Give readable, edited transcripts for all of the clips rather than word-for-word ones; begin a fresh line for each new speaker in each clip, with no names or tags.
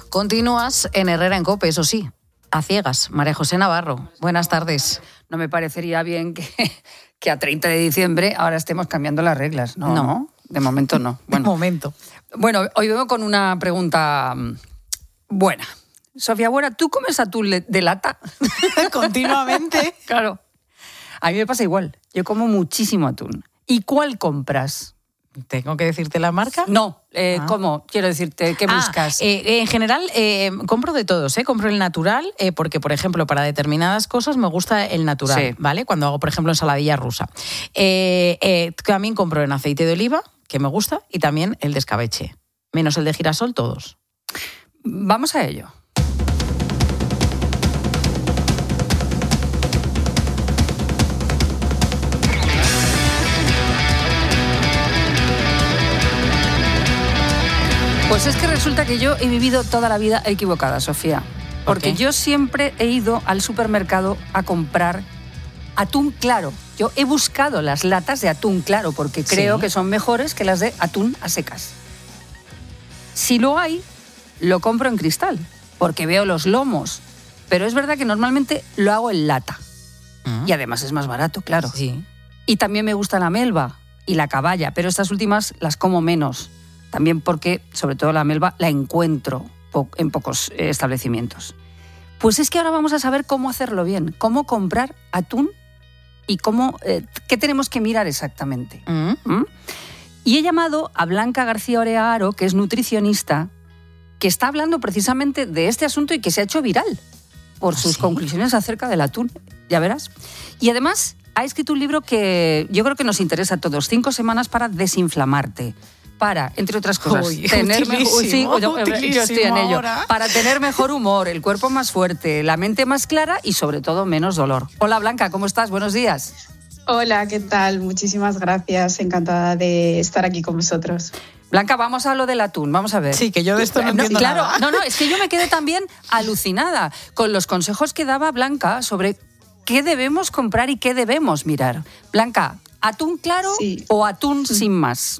Continúas en Herrera en COPE, eso sí, a ciegas. María José Navarro, buenas tardes.
No me parecería bien que a 30 de diciembre ahora estemos cambiando las reglas. No, de momento no.
Bueno. De momento.
Bueno, hoy vengo con una pregunta buena. Sofía Buera, ¿tú comes atún de lata?
Continuamente.
Claro. A mí me pasa igual. Yo como muchísimo atún. ¿Y cuál compras?
¿Tengo que decirte la marca?
No, ¿cómo? Quiero decirte, ¿qué buscas?
En general, compro de todos, compro el natural, porque, por ejemplo, para determinadas cosas me gusta el natural, sí. ¿Vale? Cuando hago, por ejemplo, ensaladilla rusa. También compro en aceite de oliva, que me gusta, y también el de escabeche. Menos el de girasol, todos.
Vamos a ello. Pues es que resulta que yo he vivido toda la vida equivocada, Sofía. Porque yo siempre he ido al supermercado a comprar atún claro. Yo he buscado las latas de atún claro porque creo que son mejores que las de atún a secas. Si lo hay, lo compro en cristal, porque veo los lomos. Pero es verdad que normalmente lo hago en lata. Y además es más barato, claro.
Sí.
Y también me gusta la melva y la caballa, pero estas últimas las como menos. También porque, sobre todo la melva, la encuentro en pocos establecimientos. Pues es que ahora vamos a saber cómo hacerlo bien, cómo comprar atún y qué tenemos que mirar exactamente. Y he llamado a Blanca García Orea Haro, que es nutricionista, que está hablando precisamente de este asunto y que se ha hecho viral por sus conclusiones acerca del atún, ya verás. Y además ha escrito un libro que yo creo que nos interesa a todos, 5 semanas para desinflamarte. Para, entre otras cosas, tener mejor, yo estoy en ello. Para tener mejor humor, el cuerpo más fuerte, la mente más clara y sobre todo menos dolor. Hola Blanca, ¿cómo estás? Buenos días.
Hola, ¿qué tal? Muchísimas gracias, encantada de estar aquí con vosotros.
Blanca, vamos a lo del atún, vamos a ver.
Sí, que yo de esto no entiendo nada.
No, es que yo me quedé también alucinada con los consejos que daba Blanca sobre qué debemos comprar y qué debemos mirar. Blanca, ¿atún claro o atún sin más?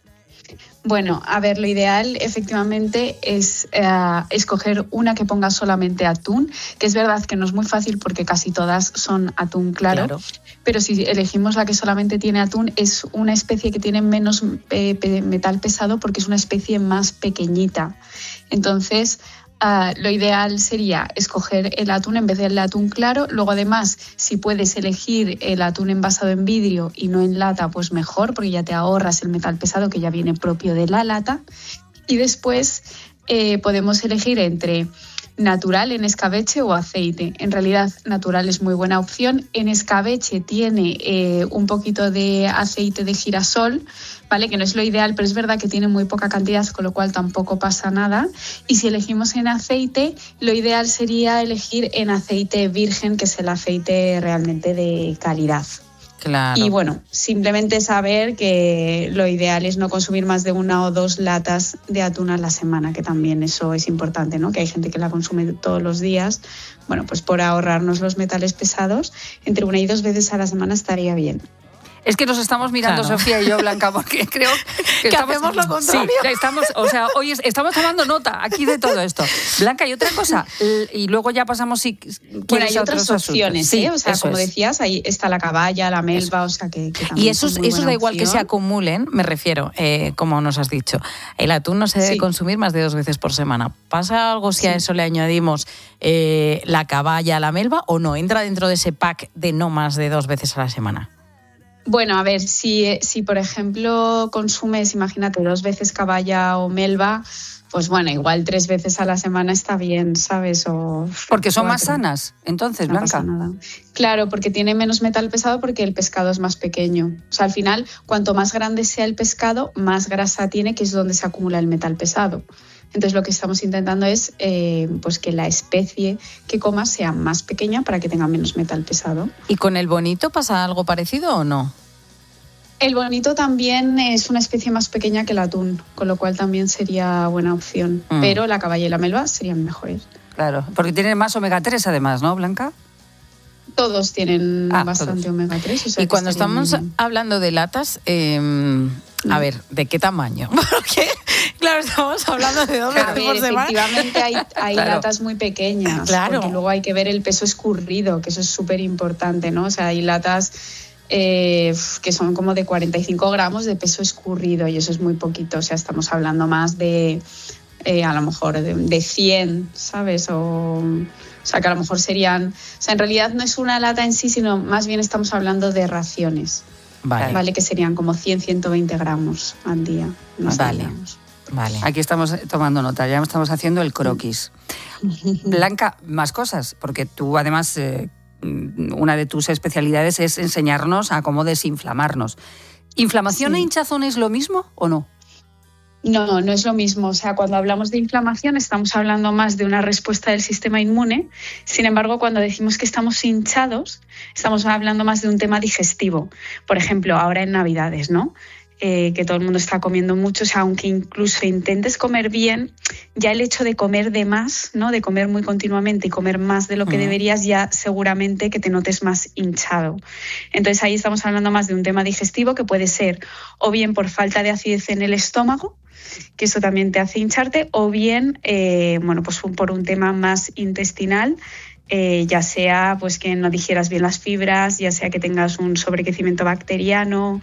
Bueno, a ver, lo ideal efectivamente es escoger una que ponga solamente atún, que es verdad que no es muy fácil porque casi todas son atún claro. Pero si elegimos la que solamente tiene atún, es una especie que tiene menos metal pesado porque es una especie más pequeñita. Entonces, lo ideal sería escoger el atún en vez del atún claro. Luego, además, si puedes elegir el atún envasado en vidrio y no en lata, pues mejor, porque ya te ahorras el metal pesado que ya viene propio de la lata. Y después podemos elegir entre natural en escabeche o aceite. En realidad, natural es muy buena opción. En escabeche tiene un poquito de aceite de girasol, ¿vale? Que no es lo ideal, pero es verdad que tiene muy poca cantidad, con lo cual tampoco pasa nada. Y si elegimos en aceite, lo ideal sería elegir en aceite virgen, que es el aceite realmente de calidad.
Claro.
Y bueno, simplemente saber que lo ideal es no consumir más de 1 o 2 latas de atún a la semana, que también eso es importante, ¿no? Que hay gente que la consume todos los días. Bueno, pues por ahorrarnos los metales pesados, entre 1 y 2 veces a la semana estaría bien.
Es que nos estamos mirando, claro, Sofía y yo, Blanca, porque creo que
hacemos lo contrario.
Sí, hoy estamos tomando nota aquí de todo esto. Blanca, y otra cosa, y luego ya pasamos
bueno, hay otras opciones,
sí,
o sea, como decías, ahí está la caballa, la melva, o sea que también.
Y esos da igual que se acumulen, me refiero, como nos has dicho. El atún no se debe consumir más de 2 veces por semana. ¿Pasa algo si a eso le añadimos la caballa, la melva, o no? ¿Entra dentro de ese pack de no más de 2 veces a la semana?
Bueno, a ver, si por ejemplo consumes, imagínate, 2 veces caballa o melva, pues bueno, igual 3 veces a la semana está bien, ¿sabes?
Porque son más sanas, entonces, Blanca.
No pasa nada. Claro, porque tiene menos metal pesado porque el pescado es más pequeño. O sea, al final, cuanto más grande sea el pescado, más grasa tiene, que es donde se acumula el metal pesado. Entonces lo que estamos intentando es pues que la especie que comas sea más pequeña para que tenga menos metal pesado.
¿Y con el bonito pasa algo parecido o no?
El bonito también es una especie más pequeña que el atún, con lo cual también sería buena opción. Pero la caballa y la melva serían mejores.
Claro, porque tienen más omega 3 además, ¿no, Blanca?
Todos tienen bastante omega 3. O sea,
y cuando estamos hablando de latas, a ver, ¿de qué tamaño? Porque Claro, estamos hablando de 2 veces por semana.
Efectivamente hay latas muy pequeñas, porque luego hay que ver el peso escurrido, que eso es súper importante, ¿no? O sea, hay latas que son como de 45 gramos de peso escurrido y eso es muy poquito, o sea, estamos hablando más de a lo mejor de 100, ¿sabes? O sea, que a lo mejor serían... O sea, en realidad no es una lata en sí, sino más bien estamos hablando de raciones, ¿vale? Que serían como 100, 120 gramos al día.
Vale.
Aquí estamos tomando nota, ya estamos haciendo el croquis. Blanca, más cosas, porque tú además... una de tus especialidades es enseñarnos a cómo desinflamarnos. ¿Inflamación e hinchazón es lo mismo o no?
No, no es lo mismo. O sea, cuando hablamos de inflamación estamos hablando más de una respuesta del sistema inmune. Sin embargo, cuando decimos que estamos hinchados, estamos hablando más de un tema digestivo. Por ejemplo, ahora en Navidades, ¿no? Que todo el mundo está comiendo mucho, o sea, aunque incluso intentes comer bien, ya el hecho de comer de más, ¿no? De comer muy continuamente y comer más de lo que deberías, ya seguramente que te notes más hinchado. Entonces ahí estamos hablando más de un tema digestivo que puede ser o bien por falta de acidez en el estómago, que eso también te hace hincharte, o bien pues por un tema más intestinal, ya sea pues que no digieras bien las fibras, ya sea que tengas un sobrecrecimiento bacteriano,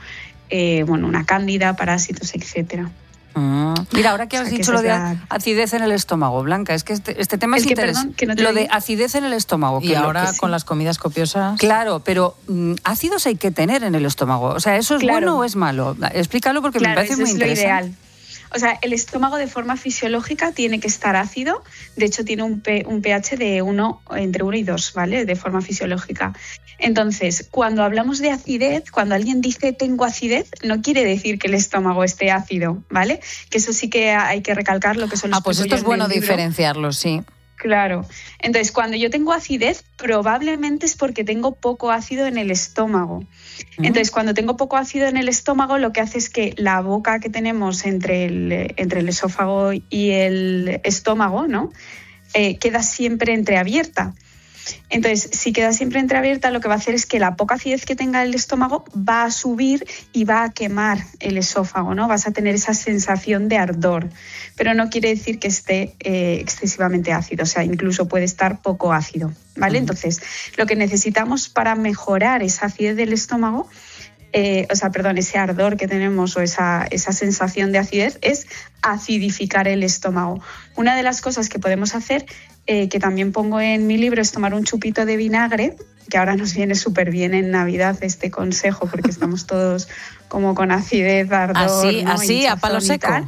una cándida, parásitos, etcétera.
Mira, ahora que has dicho lo de acidez en el estómago, Blanca, es que este tema es interesante. Lo de acidez en el estómago.
Y ahora con las comidas copiosas.
Claro, pero ácidos hay que tener en el estómago. O sea, ¿eso es bueno o es malo? Explícalo porque me parece muy interesante.
Eso es lo ideal. O sea, el estómago de forma fisiológica tiene que estar ácido. De hecho, tiene un pH de entre 1 y 2, ¿vale? De forma fisiológica. Entonces, cuando hablamos de acidez, cuando alguien dice tengo acidez, no quiere decir que el estómago esté ácido, ¿vale? Que eso sí que hay que recalcar lo que son los
pues esto es bueno diferenciarlo, sí.
Claro. Entonces, cuando yo tengo acidez, probablemente es porque tengo poco ácido en el estómago. Entonces, cuando tengo poco ácido en el estómago, lo que hace es que la boca que tenemos entre el esófago y el estómago, ¿no? Queda siempre entreabierta. Entonces, si queda siempre entreabierta, lo que va a hacer es que la poca acidez que tenga el estómago va a subir y va a quemar el esófago, ¿no? Vas a tener esa sensación de ardor, pero no quiere decir que esté excesivamente ácido, o sea, incluso puede estar poco ácido, ¿vale? Entonces, lo que necesitamos para mejorar esa acidez del estómago, ese ardor que tenemos o esa sensación de acidez, es acidificar el estómago. Una de las cosas que podemos hacer, que también pongo en mi libro, es tomar un chupito de vinagre, que ahora nos viene súper bien en Navidad este consejo, porque estamos todos como con acidez, ardor,
así a palo seco.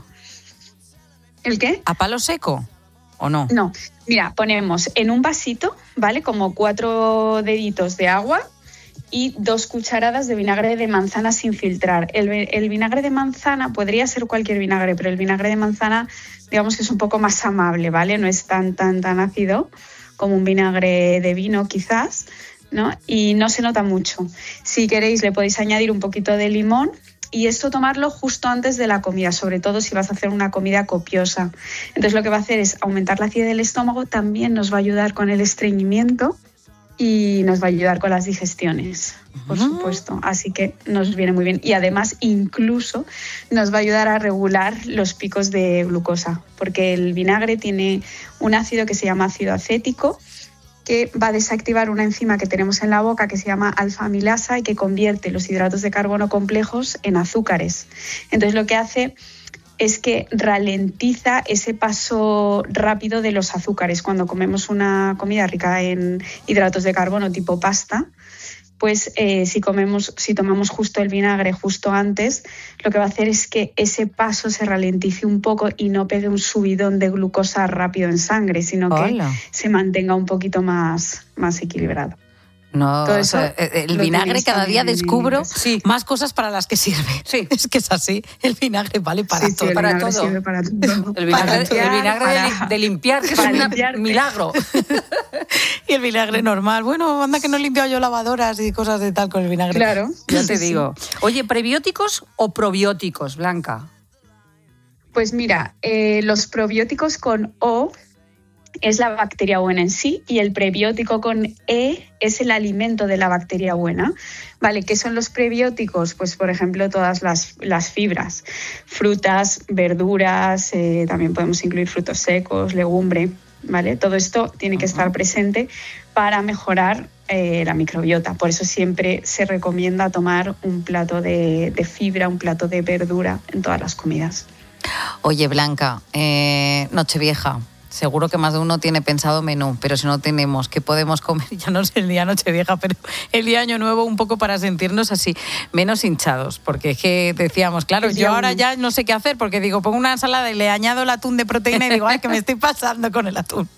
¿El qué?
¿A palo seco o no?
No, mira, ponemos en un vasito, ¿vale? Como 4 deditos de agua y 2 cucharadas de vinagre de manzana sin filtrar. El vinagre de manzana podría ser cualquier vinagre, pero el vinagre de manzana, digamos que es un poco más amable, ¿vale? No es tan ácido como un vinagre de vino quizás, ¿no? Y no se nota mucho. Si queréis le podéis añadir un poquito de limón y esto tomarlo justo antes de la comida, sobre todo si vas a hacer una comida copiosa. Entonces lo que va a hacer es aumentar la acidez del estómago, también nos va a ayudar con el estreñimiento y nos va a ayudar con las digestiones, por supuesto. Así que nos viene muy bien. Y además incluso nos va a ayudar a regular los picos de glucosa, porque el vinagre tiene un ácido que se llama ácido acético, que va a desactivar una enzima que tenemos en la boca que se llama alfa-amilasa y que convierte los hidratos de carbono complejos en azúcares. Entonces lo que hace es que ralentiza ese paso rápido de los azúcares. Cuando comemos una comida rica en hidratos de carbono tipo pasta, pues si tomamos justo el vinagre justo antes, lo que va a hacer es que ese paso se ralentice un poco y no pegue un subidón de glucosa rápido en sangre, sino que se mantenga un poquito más equilibrado.
No, el vinagre cada día descubro más cosas para las que sirve. Sí. Es que es así. El vinagre vale para todo.
Para todo. Sirve para todo.
El vinagre de limpiar, que es un milagro.
Y el vinagre normal. Bueno, anda que no he limpiado yo lavadoras y cosas de tal con el vinagre.
Claro.
Ya te digo. Oye, ¿prebióticos o probióticos, Blanca?
Pues mira, los probióticos con O es la bacteria buena en sí, y el prebiótico con E es el alimento de la bacteria buena. ¿Vale? ¿Qué son los prebióticos? Pues, por ejemplo, todas las fibras, frutas, verduras, también podemos incluir frutos secos, legumbre, ¿vale? Todo esto tiene que estar presente para mejorar la microbiota. Por eso siempre se recomienda tomar un plato de fibra, un plato de verdura en todas las comidas.
Oye, Blanca, Nochevieja. Seguro que más de uno tiene pensado menú, pero si no tenemos, ¿qué podemos comer? Ya no sé el día Nochevieja, pero el día Año Nuevo, un poco para sentirnos así, menos hinchados. Porque es que decíamos, claro, yo ahora ya no sé qué hacer, porque digo, pongo una ensalada y le añado el atún de proteína y digo, ay, que me estoy pasando con el atún.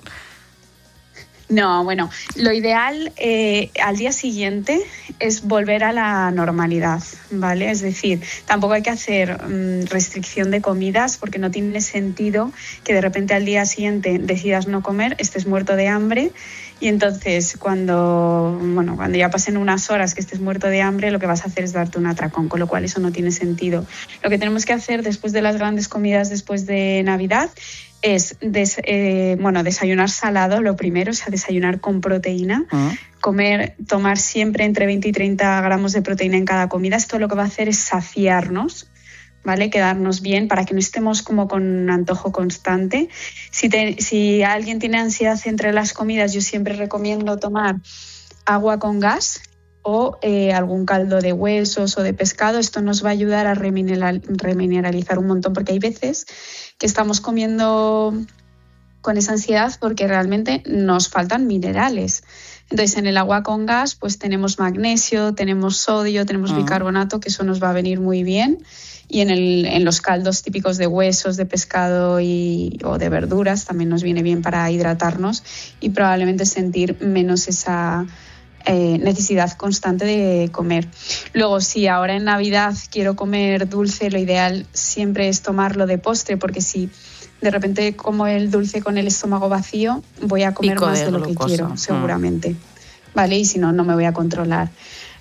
No, bueno, lo ideal al día siguiente es volver a la normalidad, ¿vale? Es decir, tampoco hay que hacer restricción de comidas, porque no tiene sentido que de repente al día siguiente decidas no comer, estés muerto de hambre, y entonces cuando ya pasen unas horas que estés muerto de hambre, lo que vas a hacer es darte un atracón, con lo cual eso no tiene sentido. Lo que tenemos que hacer después de las grandes comidas después de Navidad es desayunar salado, lo primero, o sea, desayunar con proteína, tomar siempre entre 20 y 30 gramos de proteína en cada comida. Esto lo que va a hacer es saciarnos, ¿vale? Quedarnos bien para que no estemos como con antojo constante. Si alguien tiene ansiedad entre las comidas, yo siempre recomiendo tomar agua con gas o algún caldo de huesos o de pescado. Esto nos va a ayudar a remineralizar un montón, porque hay veces que estamos comiendo con esa ansiedad porque realmente nos faltan minerales. Entonces, en el agua con gas pues tenemos magnesio, tenemos sodio, tenemos bicarbonato, que eso nos va a venir muy bien. Y en los caldos típicos de huesos, de pescado o de verduras también nos viene bien para hidratarnos y probablemente sentir menos esa necesidad constante de comer. Luego, si ahora en Navidad quiero comer dulce, lo ideal siempre es tomarlo de postre, porque si de repente como el dulce con el estómago vacío, voy a comer más de lo que quiero, seguramente. ¿Vale? Y si no, no me voy a controlar.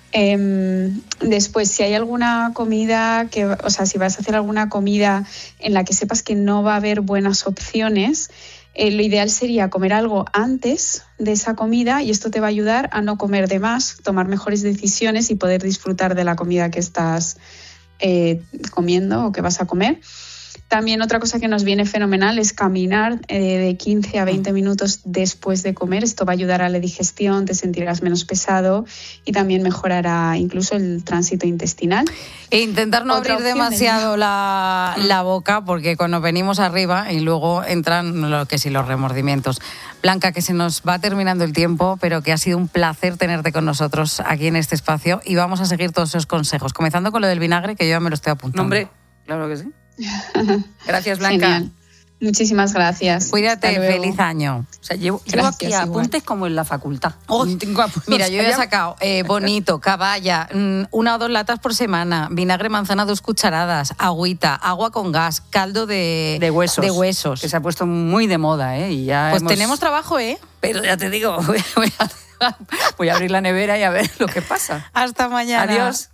Después, si hay alguna comida si vas a hacer alguna comida en la que sepas que no va a haber buenas opciones, lo ideal sería comer algo antes de esa comida, y esto te va a ayudar a no comer de más, tomar mejores decisiones y poder disfrutar de la comida que estás comiendo o que vas a comer. También otra cosa que nos viene fenomenal es caminar de 15 a 20 minutos después de comer. Esto va a ayudar a la digestión, te sentirás menos pesado y también mejorará incluso el tránsito intestinal.
E intentar no abrir demasiado la boca, porque cuando venimos arriba y luego entran los remordimientos. Blanca, que se nos va terminando el tiempo, pero que ha sido un placer tenerte con nosotros aquí en este espacio, y vamos a seguir todos esos consejos, comenzando con lo del vinagre, que yo ya me lo estoy apuntando.
Hombre, claro que sí. Gracias, Blanca.
Genial. Muchísimas gracias.
Cuídate, feliz año.
O sea, llevo aquí apuntes como en la facultad.
Mira, yo ya he sacado bonito, caballa, 1 o 2 latas por semana, vinagre manzana 2 cucharadas, agüita, agua con gas, caldo de huesos.
Que se ha puesto muy de moda, ¿eh? Y ya
pues tenemos trabajo, ¿eh?
Pero ya te digo, voy a abrir la nevera y a ver lo que pasa.
Hasta mañana.
Adiós.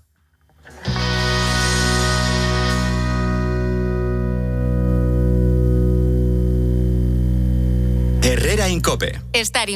Herrera en COPE.
Estar